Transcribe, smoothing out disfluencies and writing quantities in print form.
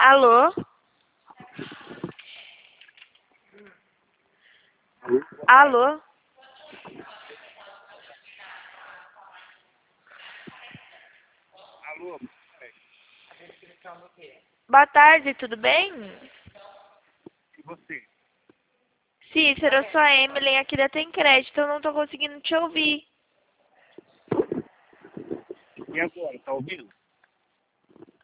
Alô? Alô? Alô? Boa tarde, tudo bem? E você? Cícero, eu sou a Emily aqui da Tem Crédito, eu não tô conseguindo te ouvir. E agora, tá ouvindo?